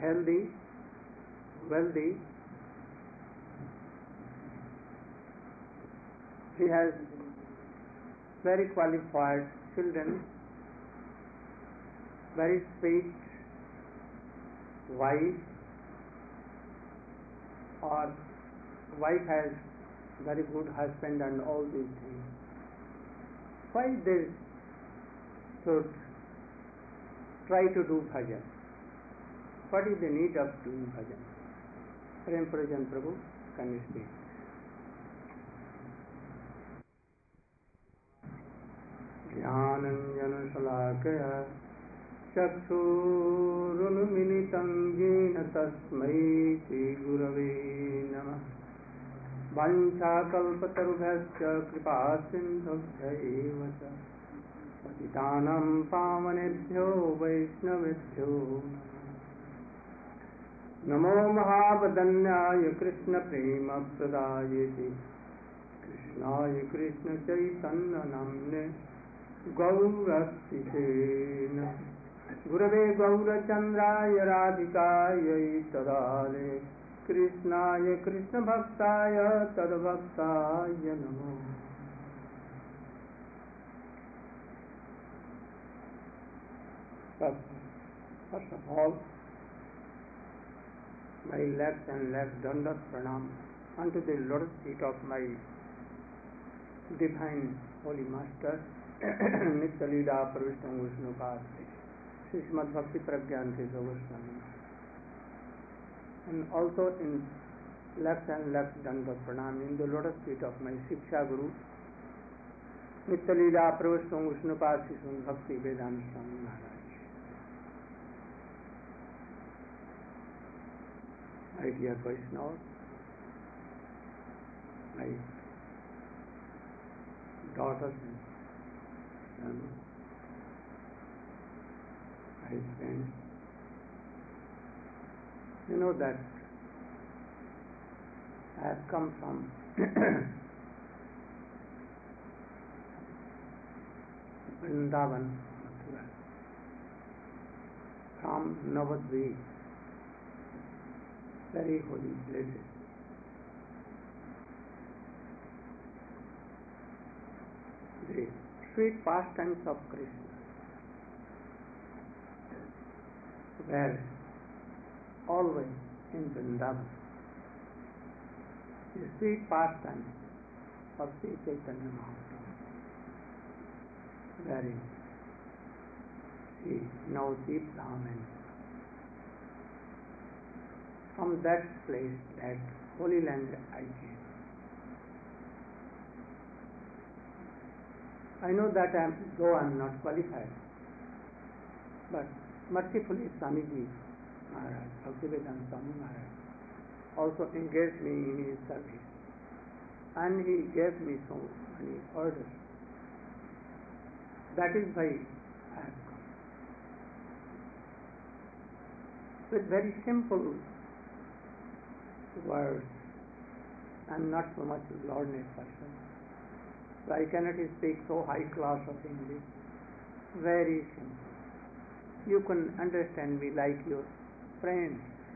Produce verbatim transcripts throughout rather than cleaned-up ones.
healthy, wealthy. He has very qualified children, very sweet wife, or wife has very good husband and all these things. Why they should try to do bhajan? What is the need of doing bhajan? Prem Purajan Prabhu, can you speak? Jnananjana Salakaya Chakshurunmilitam Jena Tasmai Shri Gurave Namah Vanchakalpatarubhyascha Kripa Sindhubhya eva ca Patitanam Pavanebhyo Vaishnavebhyo Namo Mahavadanyaya Krishna Prema Pradayate Krishnaya Krishna Chaitanya Namne Gaurasthitena Gurave Gaurachandraya Radhikaya Tadale Krishnaya Krishna Bhaktaya Tadbhaktaya Namo. First, first of all, my left and left dandat pranam unto the lotus feet of my divine holy master Nitya Leela Pravishtam Vishnupad Srimad Bhakti Pragyanti Goswami, and also in left and left dandat pranam in the lotus feet of my Shiksha Guru Nitya Leela Pravishtam Vishnupad Srimad Bhakti Vedanta Swami Maharaj. My dear Vaishnava, my daughters and sons, my friends, you know that I have come from Vrindavan, Mathura, from Navadvip, very holy places. The sweet pastimes of Krishna were always in Vrindavan. The sweet pastimes of Sri Chaitanya Mahaprabhu were in Sri Navadvip Dham, and from that place, that holy land, I came. I know that I am, though I am not qualified, but mercifully Swamiji Maharaj, Bhaktivedanta Swami Maharaj, also engaged me in his service, and he gave me so many orders. That is why I have come. With very simple words. I am not so much learned person, so I cannot speak so high class of English. Very simple. You can understand me like your friend.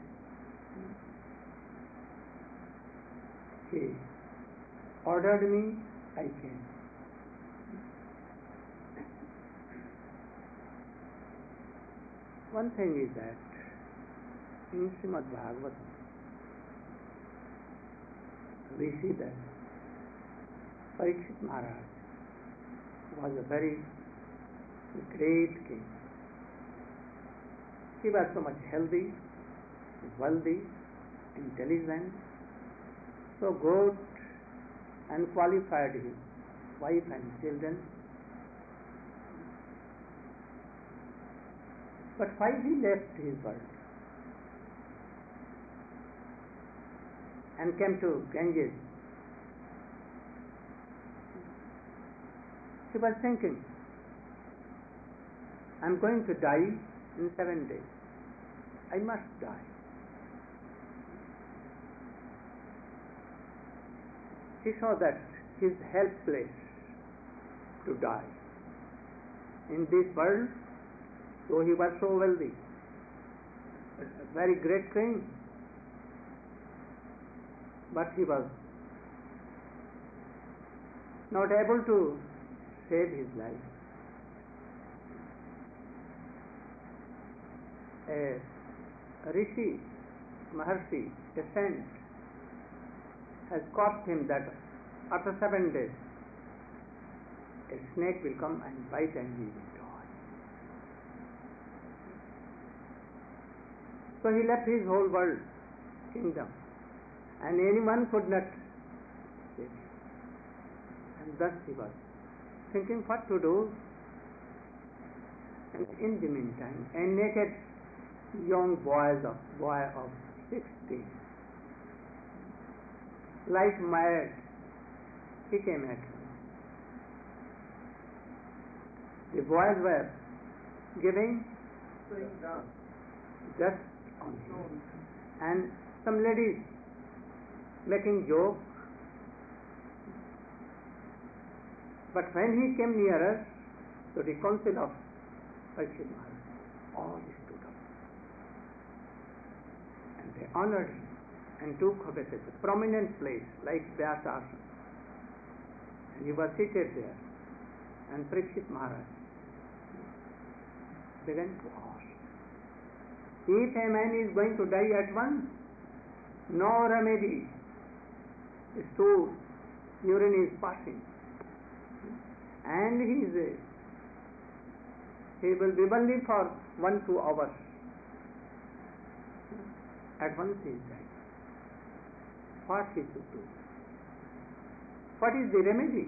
He ordered me, I came. One thing is that in Srimad Bhagavatam, we see that Parikshit Maharaj was a very great king. He was so much healthy, wealthy, intelligent, so good and qualified his wife and children. But why he left his world and came to Ganges? He was thinking, I am going to die in seven days. I must die. He saw that he is helpless to die. In this world, though he was so wealthy, a very great thing. But he was not able to save his life. A rishi, Maharshi, a saint, has caused him that after seven days a snake will come and bite and he will die. So he left his whole world, kingdom, and anyone could not save him. And thus he was thinking what to do. And in the meantime, a naked young boy of, boy of sixteen, like mad, he came at him. The boys were giving dust on him, and some ladies making jokes. But when he came nearer to the council of Parikshit Maharaj, all stood up and they honored him and took away a prominent place like Vyasa Asana. And he was seated there, and Parikshit Maharaj began to ask, if a man is going to die at once, no remedy, stool, urine is passing, and he is a, he will be only for one, two hours. At once he is dead. What he should do? What is the remedy?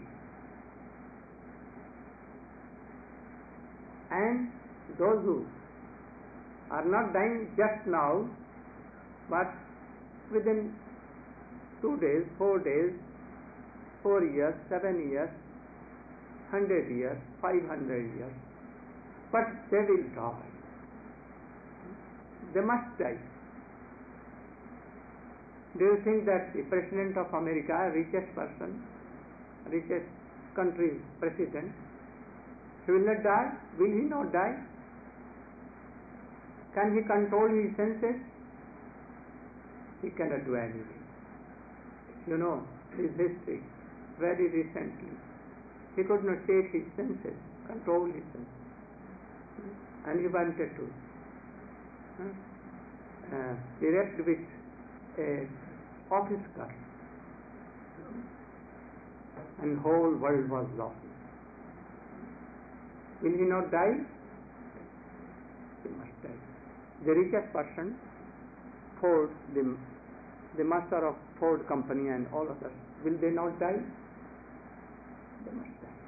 And those who are not dying just now, but within two days, four days, four years, seven years, hundred years, five hundred years, but they will die. They must die. Do you think that the President of America, richest person, richest country's president, he will not die? Will he not die? Can he control his senses? He cannot do anything. You know his history very recently. He could not take his senses, control his senses. And he wanted to uh, erect with a office car. And whole world was laughing. Will he not die? He must die. The richest person, Ford, the, the master of Ford company and all others, will they not die? They must die.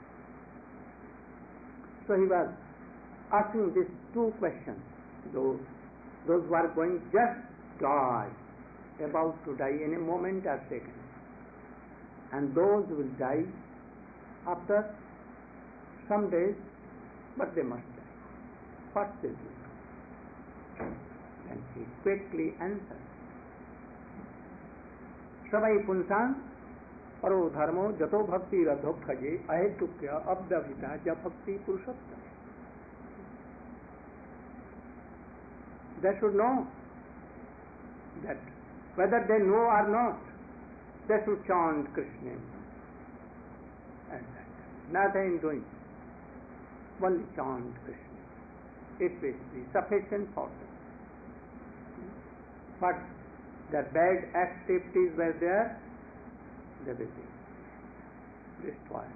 So he was asking these two questions. Those, those who are going just die, about to die in a moment or second, and those will die after some days, but they must die. What they do? And he quickly answered, Savai punsan paro dharmo jato bhakti radhokhaje ahetukya abdavita ja bhakti purushottam. They should know that whether they know or not, they should chant Krishna. And that nothing doing. Only chant Krishna. It will be sufficient for them. But the bad activities were there, they will be destroyed.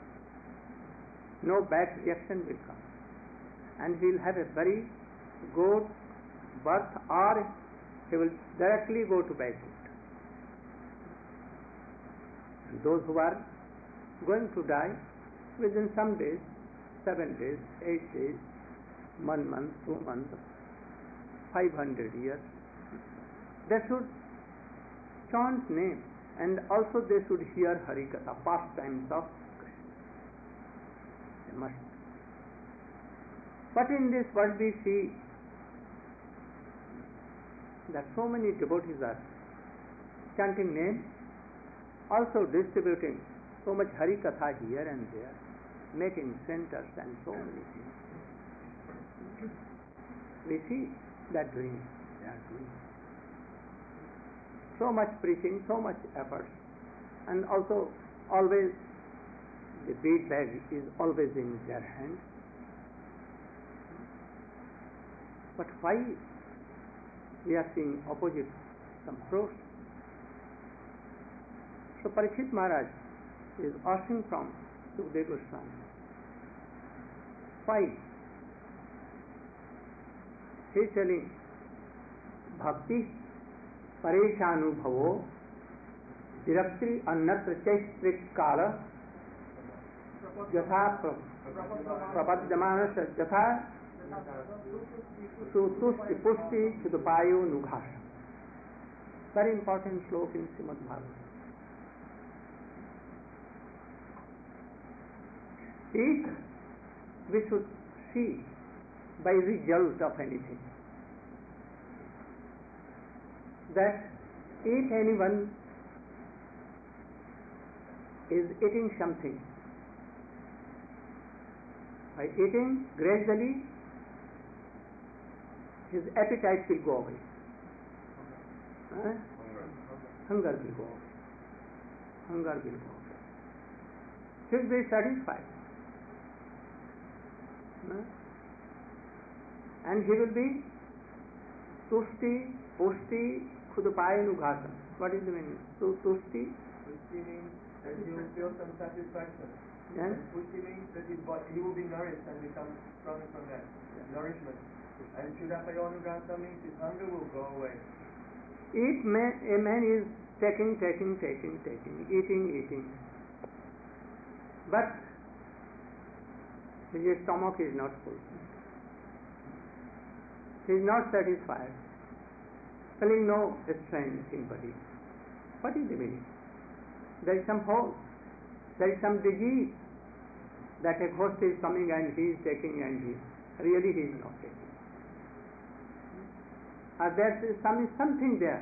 No bad reaction will come. And he will have a very good birth, or he will directly go to Vaikuntha. And those who are going to die within some days, seven days, eight days, one month, two months, five hundred years, they should chant name, and also they should hear Harikatha, pastimes of Krishna. They must. But in this world we see that so many devotees are chanting name, also distributing so much Harikatha here and there, making centers and so many things. We see that doing. they are doing. So much preaching, so much effort, and also always the bead bag is always in their hand. But why we are seeing opposite some fruits? So Parikshit Maharaj is asking from Sukadeva Goswami, why? He is telling, bhakti pareshanubhavo virakti annatra chaitrik kala yatha prapadyamana yatha sutusti pusti chudapayo nughasha. Very important sloka in Srimad Bhagavatam. If we should see by result of anything that if anyone is eating something, by eating gradually his appetite will go away. Huh? Hunger will go away. Hunger will go away. He will be satisfied. Huh? And he will be tusti, pusti, khudupai nughasam. What is the meaning? So, tusti? Pusti means that he will feel some satisfaction. Yes? And pusti means that his body, he will be nourished and become strong from that nourishment. And Chudapayonugasa means his hunger will go away. If man, a man is taking, taking, taking, taking, eating, eating, but his stomach is not full, he is not satisfied, feeling no strength in body. What is the meaning? There is some hole, there is some disease, that a host is coming and he is taking and he really he is not taking. Or there is some, something there.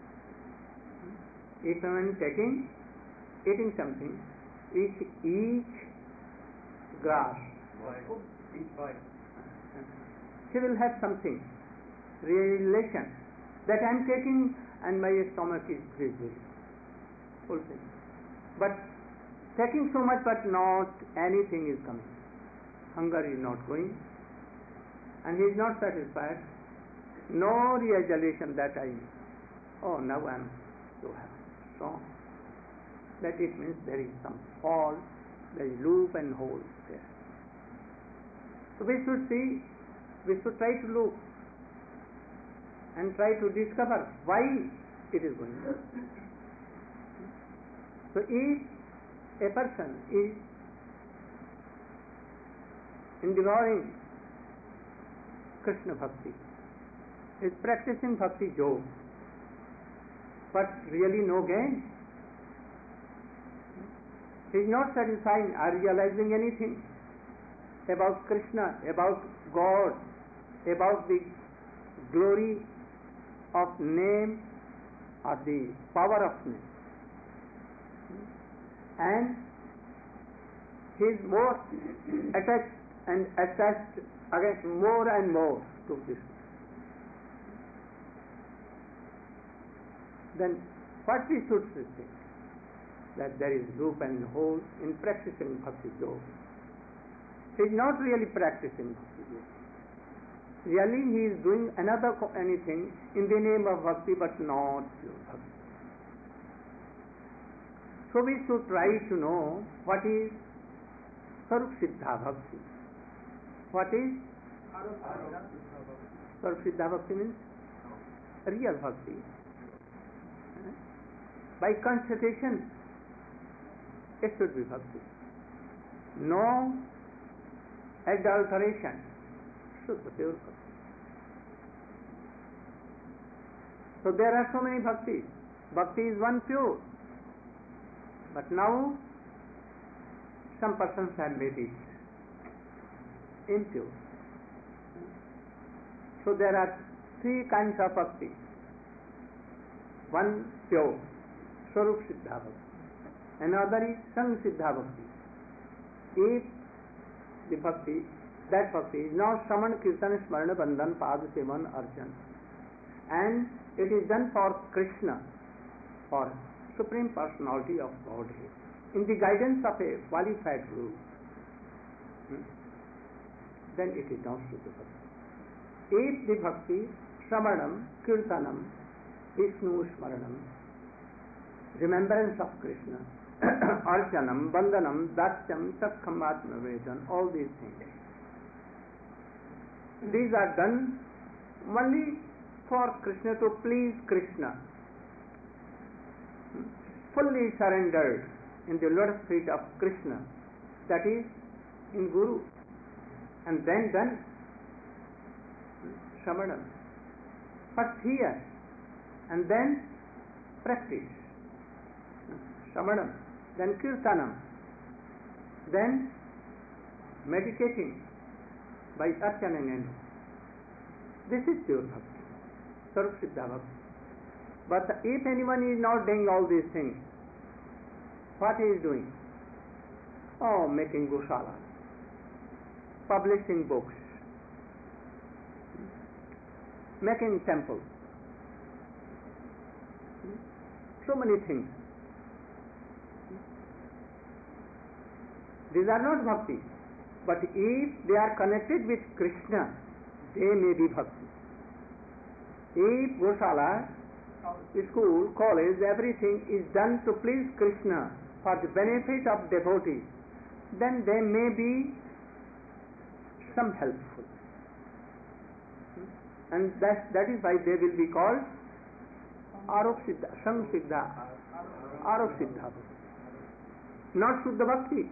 If a man taking, eating something, each, each grass, each bite, he will have something, realization, that I am taking and my stomach is busy, fulfilled. But taking so much but not anything is coming. Hunger is not going, and he is not satisfied. No realization that I, oh, now I am so happy, strong. That it means there is some fall, there is loop and hole there. So we should see, we should try to look and try to discover why it is going on. So if a person is in devouring Krishna Bhakti, is practicing Bhakti Yoga, but really no gain, he is not satisfied or realizing anything about Krishna, about God, about the glory of name or the power of name. And he is more attached and attached against more and more to Krishna. Then what we should think? That there is loop and hole in practicing Bhakti Yoga. He is not really practicing Bhakti Yoga. Really he is doing another anything in the name of Bhakti but not pure Bhakti. So we should try to know what is Sarup Siddha Bhakti. What is Sarup Siddha Bhakti means real Bhakti. By constatation, it should be Bhakti. No adulteration, should be pure Bhakti. So there are so many Bhaktis. Bhakti is one pure. But now, some persons have made it impure. So there are three kinds of Bhakti. One pure, Swarup Siddha Bhakti. Another is Sang Siddha Bhakti. If the Bhakti, that Bhakti is not Shraman, Kirtan, Smarana, Bandhan, Pada, Sevan, Arjan, and it is done for Krishna, for Supreme Personality of Godhead, in the guidance of a qualified guru, hmm, then it is not Shuddha Bhakti. If the Bhakti, Shravanam, Kirtanam, Vishnu Smaranam, remembrance of Krishna, Archanam, Bandhanam, Dasyam, Sakham, Atmavedan, all these things, these are done only for Krishna, to please Krishna, fully surrendered in the lotus feet of Krishna, that is in Guru, and then done Shravanam. First hear and then practice Shravanam, then Kirtanam, then meditating by Archana and this is pure Bhakti, Sarv Siddha Bhakti. But if anyone is not doing all these things, what he is doing? Oh, making Gosala, publishing books, making temples, so many things. These are not Bhakti. But if they are connected with Krishna, they may be Bhakti. If Gosala, school, college, everything is done to please Krishna for the benefit of devotees, then they may be some helpful. And that, that is why they will be called Arop Siddha, Sam Siddha, Arop Siddha, not Shuddha Bhakti.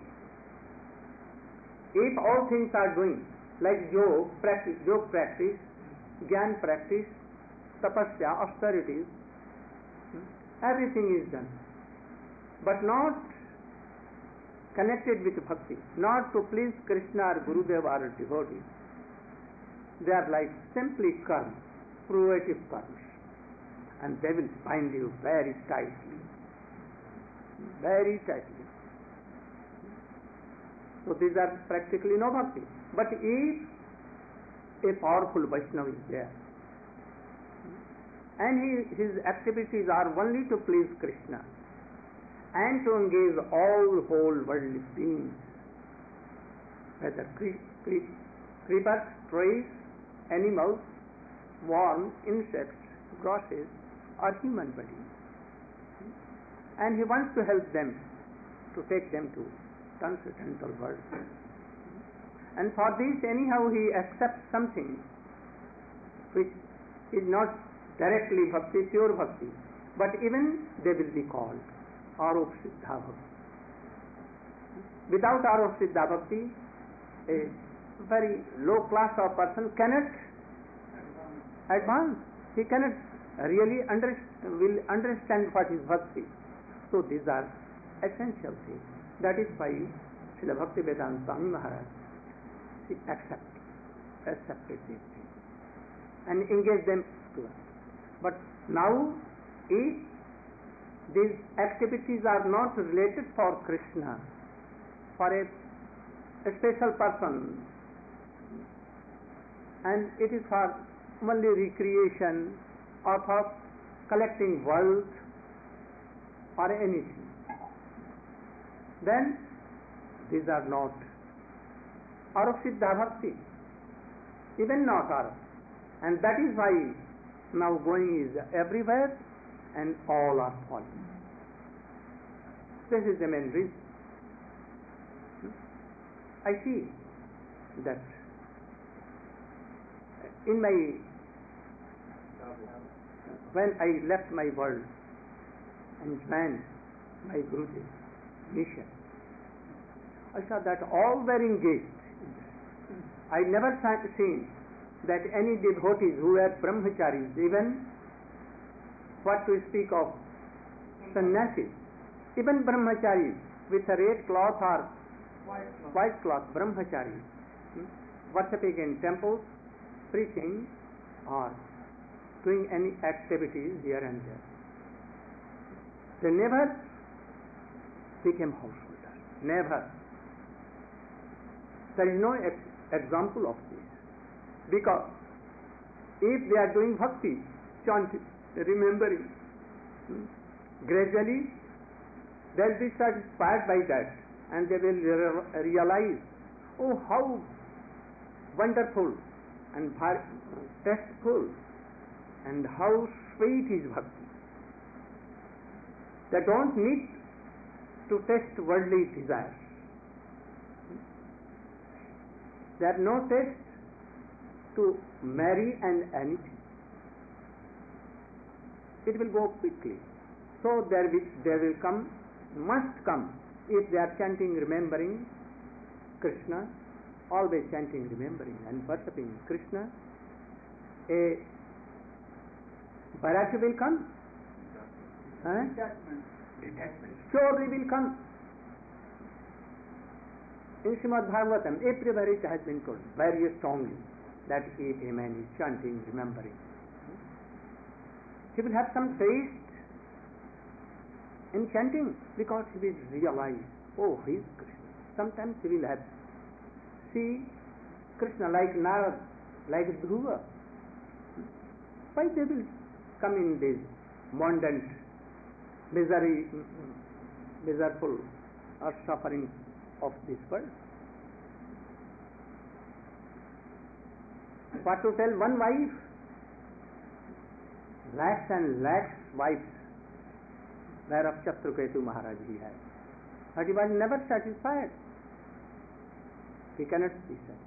If all things are doing, like yoga practice, yoga practice, Gyan practice, tapasya, austerities, everything is done, but not connected with bhakti, not to please Krishna or Gurudev or devotees. They are like simply karma, provative karmas, and they will bind you very tightly, very tightly. So these are practically no bhakti. But if a powerful Vaishnava is there, and he, his activities are only to please Krishna and to engage all whole worldly beings, whether cre- cre- creepers, trees, animals, worms, insects, grasses, or human beings, and he wants to help them, to take them to transcendental world. And for this, anyhow, he accepts something which is not directly bhakti, pure bhakti, but even they will be called Arop Siddha Bhakti. Without Arop Siddha Bhakti, a very low class of person cannot advance. He cannot really under, will understand what is bhakti. So these are essential things. That is why Srila Bhaktivedanta Swami Maharaj he accepted, accepted these things and engaged them to us. But now, if these activities are not related for Krishna, for a, a special person, and it is for only recreation or for collecting wealth or anything, then these are not Arop Siddha Bhakti, even not Arop. And that is why now going is everywhere and all are falling. This is the main reason. I see that in my, when I left my world and joined my Guruji mission, I saw that all were engaged. I never seen that any devotees who were brahmacharis, even what to speak of sannyasis, even brahmacharis with a red cloth or white cloth, brahmacharis, hmm, worshipping in temples, preaching or doing any activities here and there. They never became householders. Never. There is no ex- example of this. Because if they are doing bhakti, chanting, remembering. Hmm? Gradually, they'll be satisfied by that, and they will re- realize, oh, how wonderful and tasteful and how sweet is bhakti. They don't need to test worldly desires. There are no tests to marry and anything. It will go quickly. So there will, there will come, must come, if they are chanting, remembering Krishna, always chanting, remembering and worshipping Krishna, a vairagya will come. Huh? Detachment. Detachment. Surely will come. In Srimad Bhagavatam, every verse has been told very strongly that if a man is chanting, remembering, he will have some taste in chanting because he will realize, oh, he is Krishna. Sometimes he will have see Krishna like Narad, like Dhruva. Why they will come in this mundane, misery, miserable or suffering of this world? What to tell one wife? Lakhs and lakhs wives, whereof Shatraketu Maharaj he had. But he was never satisfied. He cannot be satisfied.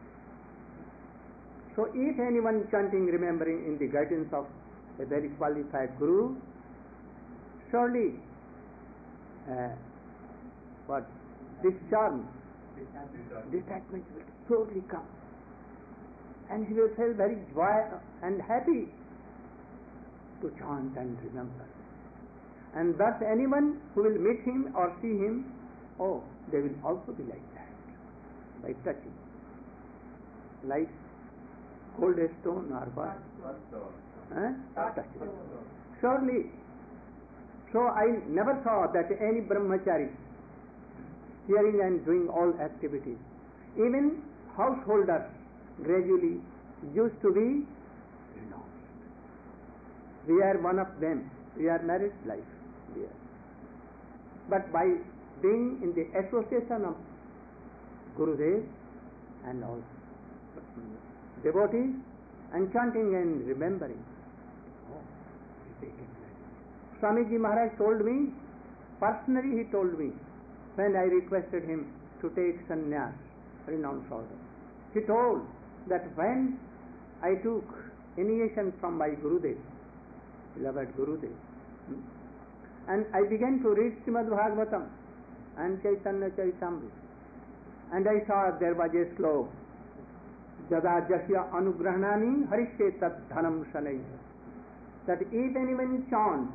So if anyone chanting, remembering in the guidance of a very qualified Guru, surely uh, what? This charm, detachment will surely come. And he will feel very joy and happy to chant and remember. And thus anyone who will meet him or see him, oh, they will also be like that, by touching. Like cold stone or what? Huh? Touching. Surely. So I never saw that any brahmachari hearing and doing all activities. Even householders gradually used to be renounced. We are one of them. We are married life. We are. But by being in the association of Gurudev and all devotees and chanting and remembering, oh, we take it. Swamiji Maharaj told me, personally he told me, when I requested him to take sannyas, renounce order. He told that when I took initiation from my Gurudev, beloved Gurudev, hmm, and I began to read Srimad Bhagavatam and Chaitanya Charitamrita, and I saw there was a sloka, Jada Jasya Anugrahanani Harishye Tat Dhanam Shanai, that if anyone chant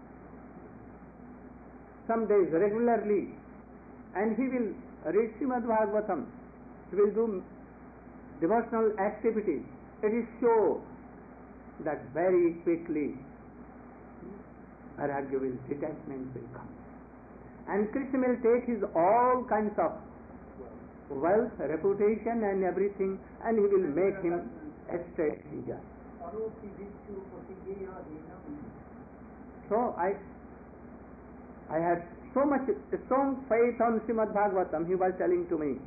some days regularly, and he will read Srimad Bhagavatam, he will do devotional activities, it is sure that very quickly vairagya will, detachment will come. And Krishna will take his all kinds of wealth, reputation and everything, and he will make him a straight leader. So I I had so much strong faith on Srimad Bhagavatam, he was telling to me,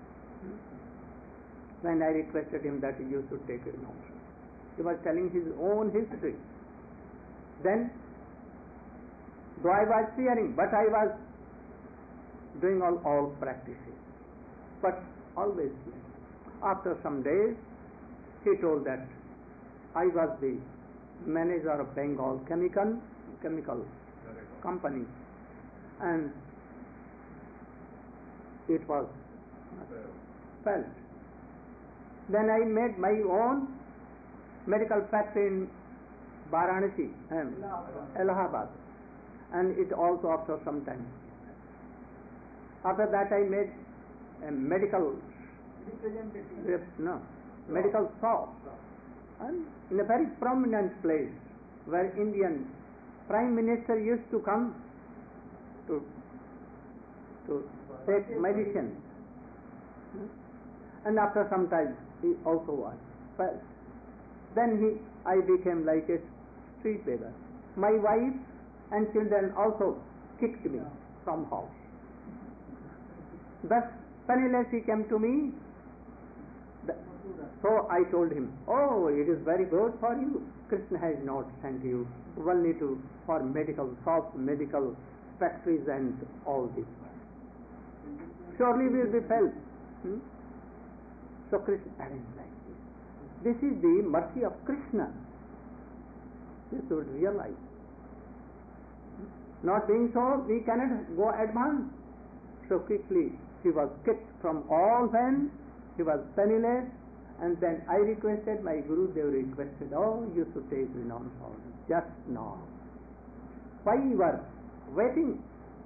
when I requested him that you should take renouncement. He was telling his own history. Then, though I was fearing, but I was doing all, all practices. But always, after some days, he told that I was the manager of Bengal Chemical, chemical company, and it was felt. Then I made my own medical factory in Varanasi, um, Allahabad, and it also after some time. After that I made a medical no, medical shop, and in a very prominent place where Indian Prime Minister used to come to to take medicine. And after some time he also was. Well, then he, I became like a street beggar. My wife and children also kicked me from house. Thus, penniless he came to me. So I told him, oh, it is very good for you. Krishna has not sent you only to for medical shops, medical factories and all this. Surely we will be felt. Hmm? So Krishna arranged like this. This is the mercy of Krishna. You should realize. Not being so, we cannot go advance. So quickly he was kicked from all men. He was penniless, and then I requested, my Guru Dev requested, oh, you should take renounce all just now. Why you are waiting?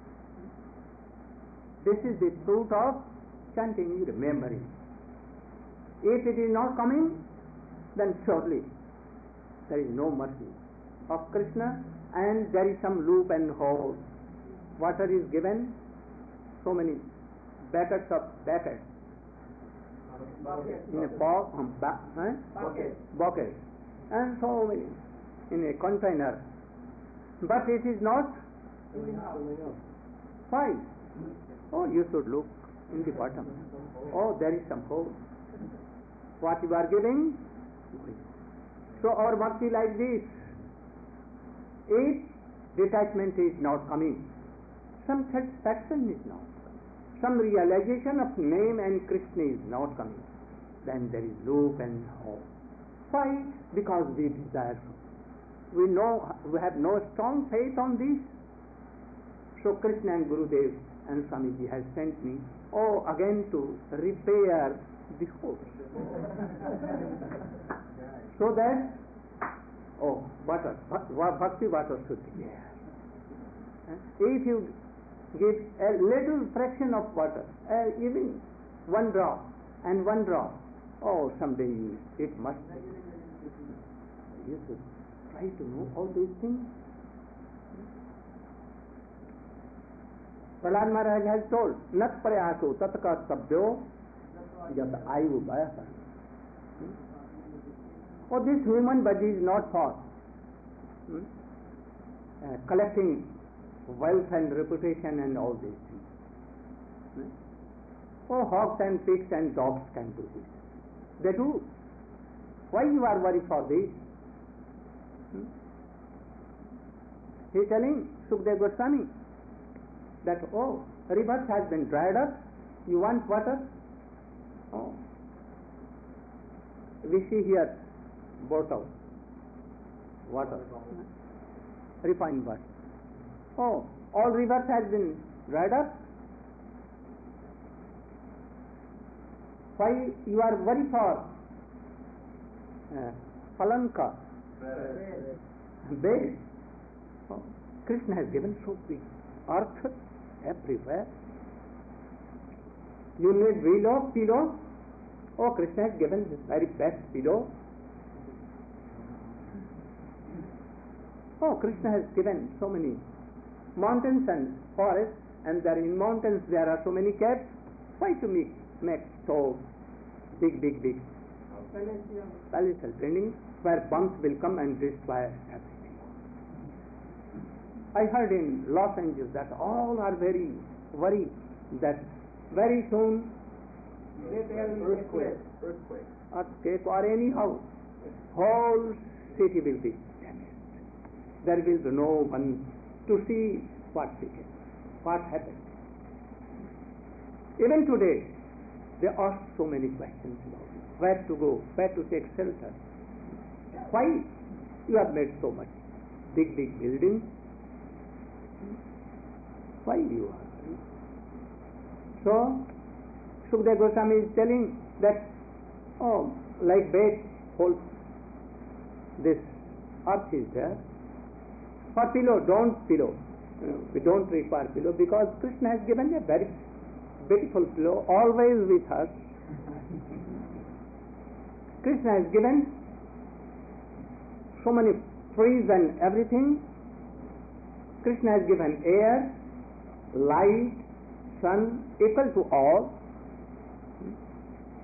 This is the fruit of chanting, remembering. If it is not coming, then surely there is no mercy of Krishna, and there is some loop and hole. Water is given, so many buckets of buckets. In a pot, um, ba- huh? bucket. bucket, and so many in a container, but it is not. Why? Oh, you should look in the bottom. Oh, there is some hole. What you are giving? So our bhakti like this. If detachment is not coming, some satisfaction is not. Some realization of name and Krishna is not coming, then there is loop and hope. Why? Because we desire. We know, we have no strong faith on this. So Krishna and Gurudev and Swamiji has sent me, oh, again to repair the hope. So that, oh, water, bhakti water should be there. If you give a little fraction of water, uh, even one drop and one drop, oh, someday you, it must be. You should try to know all these things. Prahlad Maharaj has told, Nat prayaso tatka sabyo yat ayu bayasa. Oh, this human body is not for hmm, uh, collecting wealth and reputation and all these things. Hmm? Oh, hogs and pigs and dogs can do this. They do. Why you are worried for this? Hmm? He is telling Sukdev Goswami that, oh, river has been dried up, you want water? Oh, we see here bottle, water, refined water. Oh, all rivers has been dried up. Why you are worried for uh, Palanka, bed? Oh, Krishna has given so big earth everywhere. You need pillow, pillow. Oh, Krishna has given the very best pillow. Oh, Krishna has given so many mountains and forests, and there in mountains there are so many caves. Why to make, make so big, big, big palatial buildings where bombs will come and destroy everything? I heard in Los Angeles that all are very worried that very soon earthquake, earthquake, earthquake or anyhow, whole city will be damaged. There will be no one to see what became, what happened. Even today, there are so many questions about it. Where to go, where to take shelter. Why you have made so much big, big buildings? Why you are? So, Sukdev Goswami is telling that, oh, like bed, whole this earth is there. For pillow, don't pillow. We don't require pillow because Krishna has given a very beautiful pillow always with us. Krishna has given so many trees and everything. Krishna has given air, light, sun, equal to all.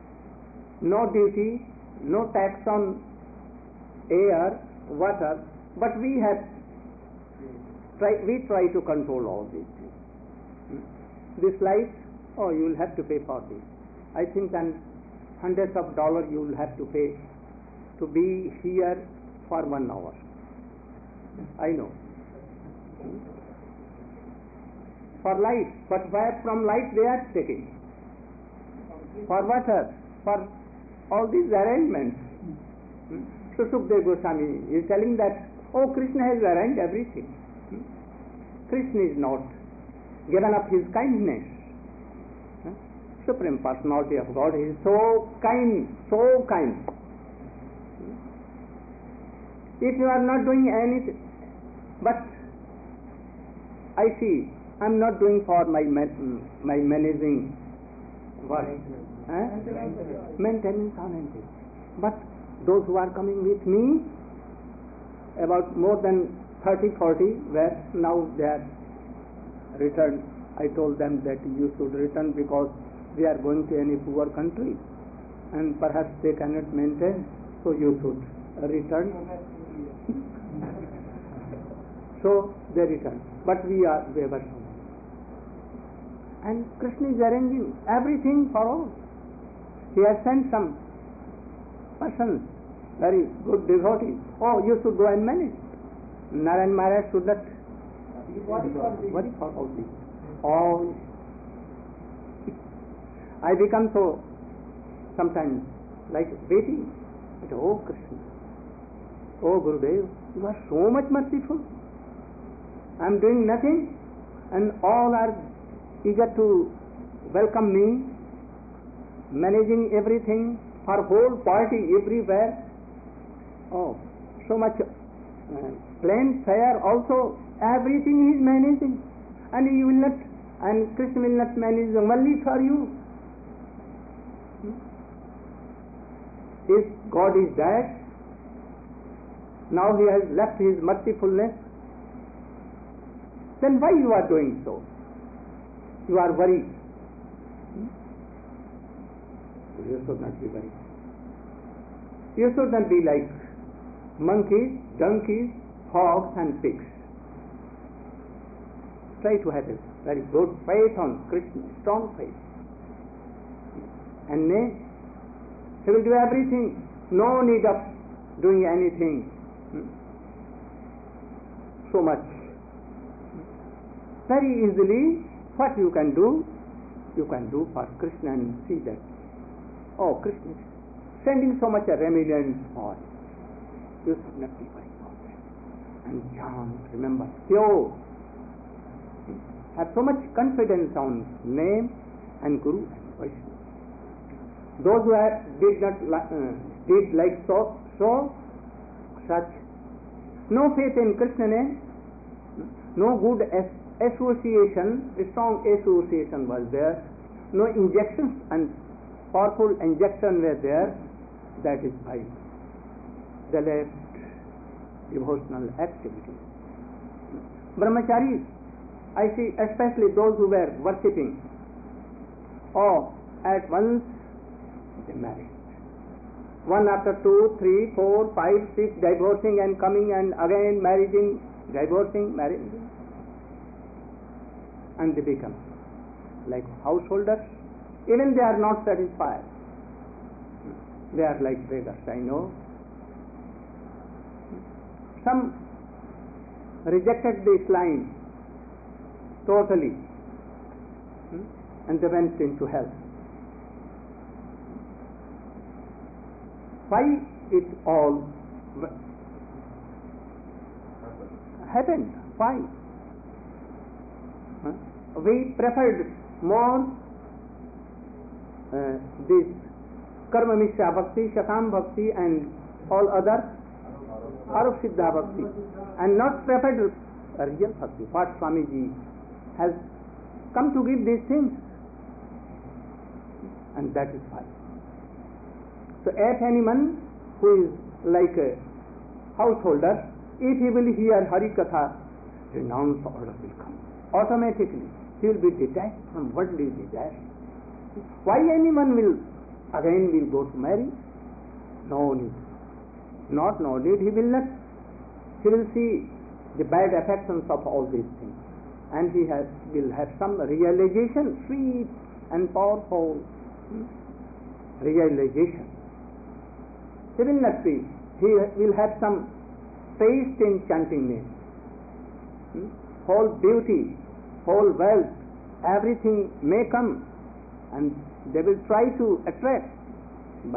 No duty, no tax on air, water, But we have try, we try to control all these things. Hmm? This light, oh, you will have to pay for this. I think then hundreds of dollars you will have to pay to be here for one hour. I know. Hmm? For light, but where from light they are taking? For water, for all these arrangements. Hmm? So Sukdev Goswami is telling that, oh, Krishna has arranged everything. Hmm? Krishna is not given up his kindness. Hmm? Supreme Personality of God is so kind, so kind. Hmm? If you are not doing anything, but I see, I am not doing for my man, my managing what? Eh? Maintenance on anything. But those who are coming with me, about more than thirty, forty, where now they are returned. I told them that you should return because they are going to any poor country and perhaps they cannot maintain, so you should return. So they return. But we are waver. And Krishna is arranging everything for all. He has sent some persons, very good devotees. Oh, you should go and manage. Narayan Maharaj should not worry for all this. Oh, I become so sometimes like waiting. But, oh Krishna, oh Gurudev, you are so much merciful. I am doing nothing and all are eager to welcome me, managing everything for whole party everywhere. Oh, so much uh, plain fare also, everything he is managing, and you will not, and Krishna will not manage only for you. Hmm? If God is dead, now he has left his mercifulness, then why you are doing so? You are worried. Hmm? You should not be worried. You should not be like monkeys, donkeys, hogs and pigs. Try to have a very good faith on Krishna, strong faith. And nay, he will do everything. No need of doing anything. Hmm? So much. Very easily, what you can do, you can do for Krishna and see that, oh, Krishna is sending so much a remediant for you should not be worried about that. And chant, remember, pure. Have so much confidence on name and Guru and Vaishnava. Those who have, did not uh, did like so, so, such, no faith in Krishna name, no good as association, strong association was there, no injections and powerful injection were there, that is why they left devotional activity. Brahmacharis, I see especially those who were worshipping, or at once they married. One after two, three, four, five, six, divorcing and coming and again marrying, divorcing, marrying. And they become like householders. Even they are not satisfied. They are like beggars, I know. Some rejected the Islam totally, and they went into hell. Why it all happened? Why? Huh? We preferred more uh, this Karma Mishra Bhakti, Shakam Bhakti and all other Arup Siddha Bhakti, and not preferred a real Bhakti. What Swamiji has come to give these things, and that is why. So if anyone who is like a householder, if he will hear Hari Katha, renounce order will come. Automatically, he will be detached from worldly desires. Why anyone will again will go to marry? No need. Not no need, he will not. he will see the bad affections of all these things, and he has, will have some realization, sweet and powerful hmm, realization. He will not be, he will have some taste in chanting name. Hmm? Whole beauty, whole wealth, everything may come, and they will try to attract, but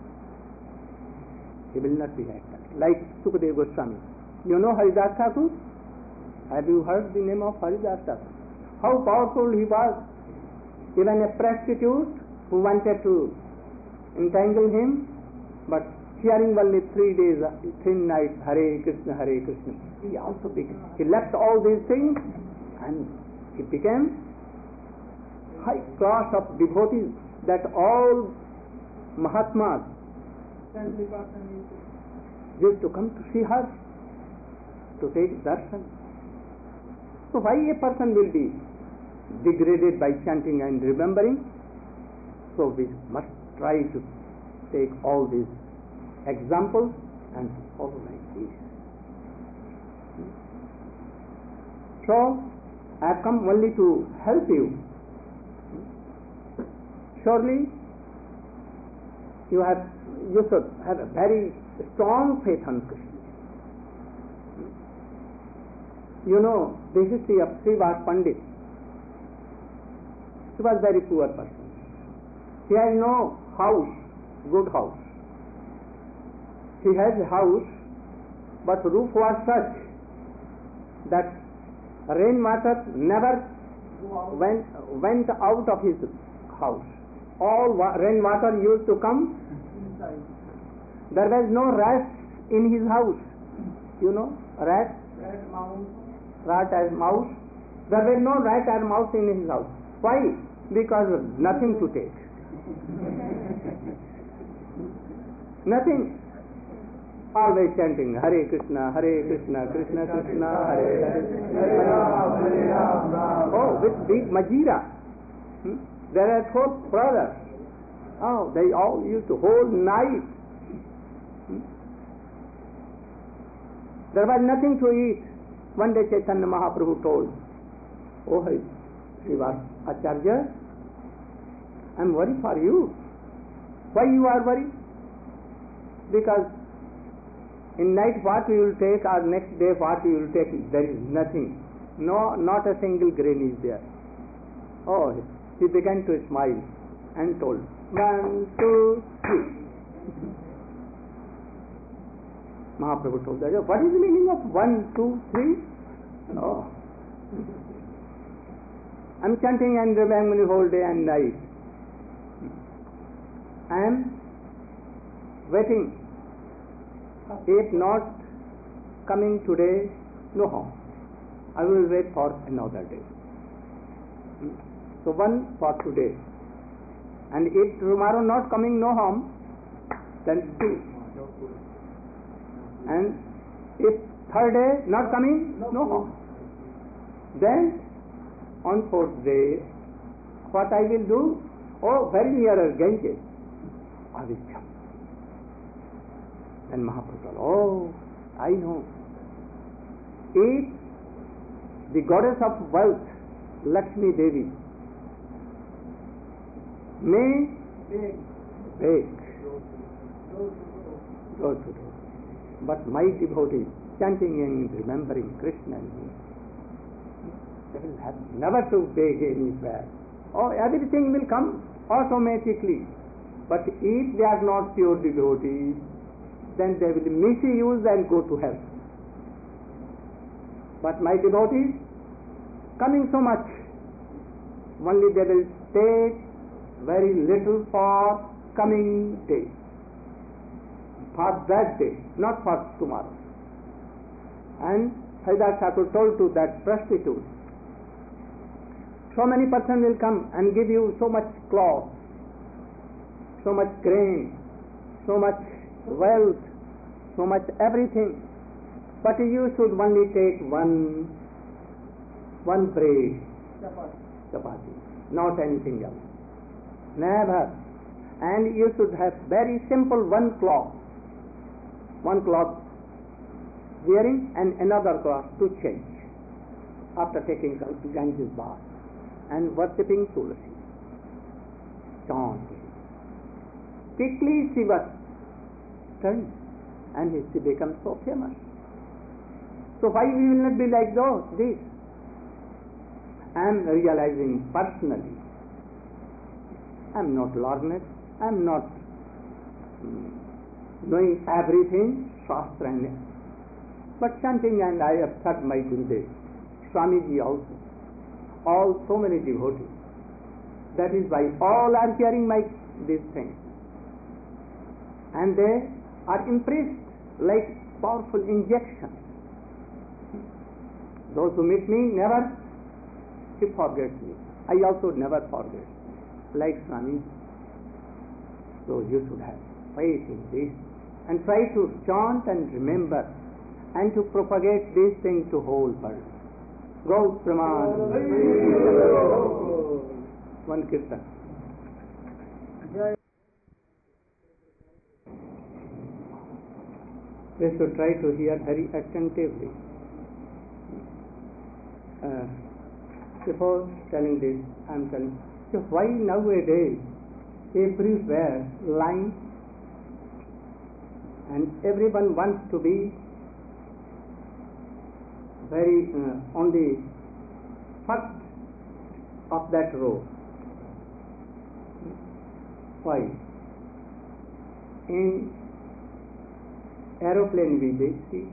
he will not be like that. Like Sukadeva Goswami. You know Haridas Thakur? Have you heard the name of Haridas Thakur? How powerful he was. Even a prostitute who wanted to entangle him, but hearing only three days, three nights, Hare Krishna, Hare Krishna, he also became, he left all these things and he became high class of devotees that all Mahatmas used to come to see her, to take darshan. So why a person will be degraded by chanting and remembering? So we must try to take all these examples and follow like this. So I have come only to help you. Surely you have you should have a very strong faith on Krishna. You know the history of Srivas Pandit. He was a very poor person. He had no house, good house. He has a house, but roof was such that rainwater never went, went out of his house. All wa- rainwater used to come inside. There was no rat in his house. You know, rat, rat, mouse. rat and mouse. There was no rat and mouse in his house. Why? Because of nothing to take. Nothing. Always chanting Hare Krishna, Hare Krishna, Krishna Krishna, Hare Hare, Hare Rama, Hare Rama. Oh, with big majira. Hmm? There are four brothers. Oh, they all used to hold knife. Hmm? There was nothing to eat. One day Chaitanya Mahaprabhu told, Oh, Srivas Acharya, I am worried for you. Why you are worried? Because in night what you will take or next day what you will take, there is nothing. No, not a single grain is there. Oh, he began to smile and told, one, two, three. Mahaprabhu told that, what is the meaning of one, two, three? No. I am chanting and remembering the whole day and night. I am waiting. If not coming today, no harm. I will wait for another day. So one for today. And if tomorrow not coming, no harm, then two. And if third day not coming, no harm. Then on fourth day, what I will do? Oh, very nearer Ganges. I will jump. Then Mahaprabhu told, oh, I know. If the goddess of wealth, Lakshmi Devi, may beg, door to door, but my devotees chanting and remembering Krishna and me, they will have never to beg anywhere. Oh, everything will come automatically. But if they are not pure devotees, then they will misuse and go to hell. But my devotees, coming so much, only they will take very little for coming day, for that day, not for tomorrow. And Haridas Thakur told to that prostitute, so many persons will come and give you so much cloth, so much grain, so much wealth, so much everything, but you should only take one one bread, chapati, not anything else. Never. And you should have very simple one cloth, one cloth wearing and another cloth to change after taking Ganges bath and worshipping Tulsi. Chanting. Quickly she was turned and she became so famous. So why we will not be like those? This. I am realizing personally. I am not learned. I am not um, knowing everything, Shastra and but chanting, and I have heard my Gurudev, Swamiji also, all so many devotees. That is why all are hearing my these things. And they are impressed like powerful injection. Those who meet me never he forgets me. I also never forget, like Swami. So you should have faith in this and try to chant and remember and to propagate this thing to whole world. Go Praman. One kirtan. We should try to hear very attentively. Uh, before telling this, I am telling, so why nowadays everywhere lying and everyone wants to be very uh, on the first of that row. Why? In aeroplane we see,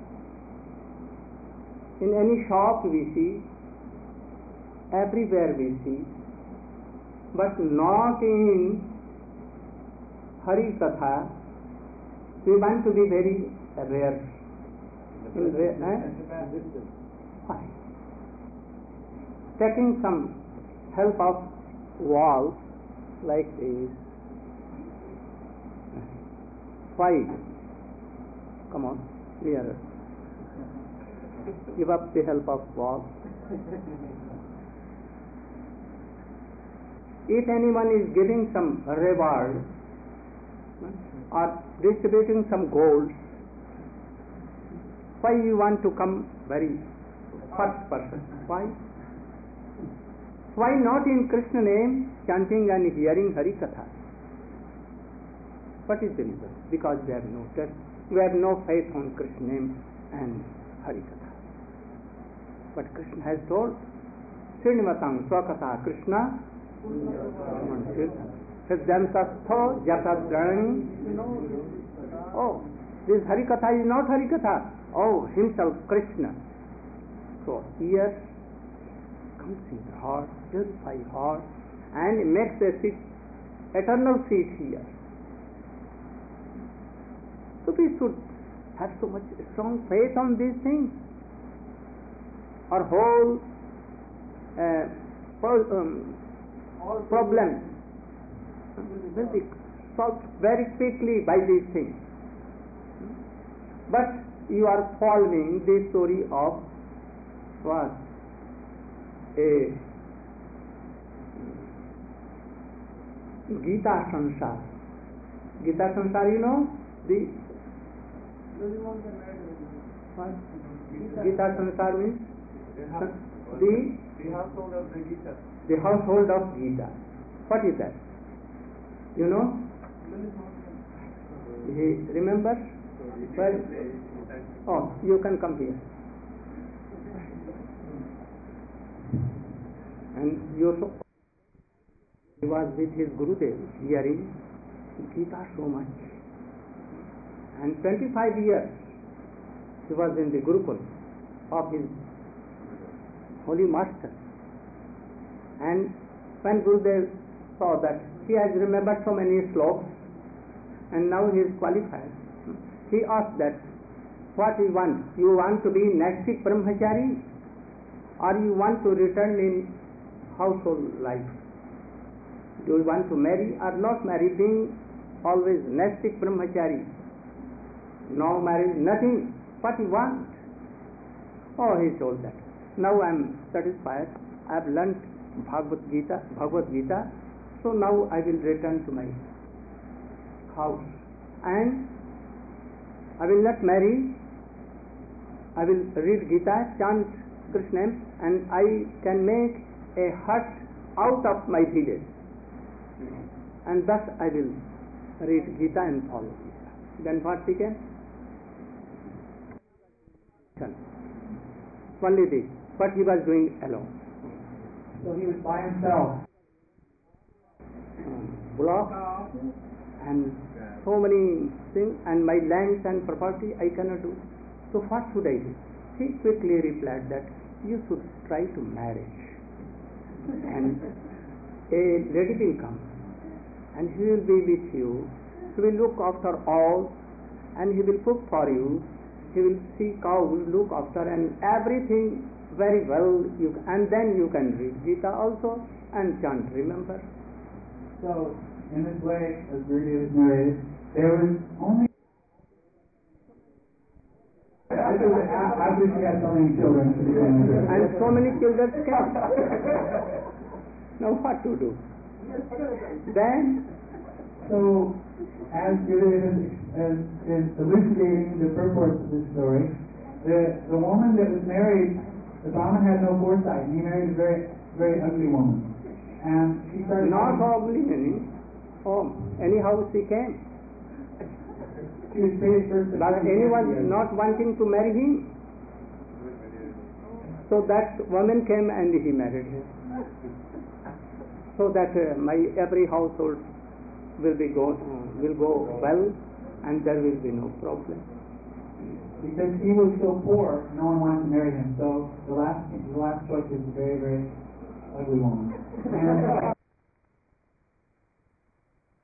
in any shop we see, everywhere we see, but not in Hari Katha. We want to be very rare. In rare eh? Why? Taking some help of walls like this. Why? Come on, nearer. Give up the help of walls. If anyone is giving some reward or distributing some gold, why you want to come very first person? Why? Why not in Krishna name chanting and hearing Hari Katha? What is the reason? Because we have no trust, we have no faith on Krishna name and Hari Katha. But Krishna has told, Srinivatang Swakatha Krishna Siddhantastho Jatadrani. Oh, this Hari Katha is not Hari Katha. Oh, himself Krishna. So here comes in the heart, purify heart, and makes a seat, eternal seat here. So we should have so much strong faith on these things. Our whole uh, pro- um, problem will be solved very quickly by these things. But you are following the story of what? A Gita Sansar. Gita Sansar, you know? The what? Gita Sansar means the The household of the Gita. The household of Gita. What is that? You know? He remembers? Well, oh, you can come here. And you so he was with his Gurudev hearing Gita so much. And twenty-five years he was in the Gurukul of his holy master. And when Gurudev saw that he has remembered so many slokas and now he is qualified, he asked that, what you want? You want to be Naistik Brahmachari or you want to return in household life? Do you want to marry or not marry, being always Naistik Brahmachari? No marriage, nothing. What you want? Oh, he told that. Now I am satisfied. I have learnt Bhagavad Gita, Bhagavad Gita. So now I will return to my house and I will not marry I will read Gita, chant Krishna, and I can make a hut out of my village. And thus I will read Gita and follow Gita. Then what became? Only this. But he was doing alone. So he was by himself. Block and so many things, and my lands and property I cannot do. So what should I do? He quickly replied that you should try to marry, and a lady will come, and he will be with you. He will look after all, and he will cook for you. He will see cows, look after, and everything very well. You and then you can read Gita also and chant. Remember. So, in this way, as Gurudev has narrated, there was only after she had so many children, and so many children came. Now what to do? Then, so as Gurudev is, is, is elucidating the purport of this story, the the woman that was married, the Brahmin had no foresight, and he married a very very ugly woman. And she started not ugly any home. Anyhow she came. She was paid first. But anyone not wanting to marry him. So that woman came and he married her. So that uh, my every household will be go uh, will go well, and there will be no problem. Because he was so poor, no one wanted to marry him. So the last the last choice was a very very ugly woman. And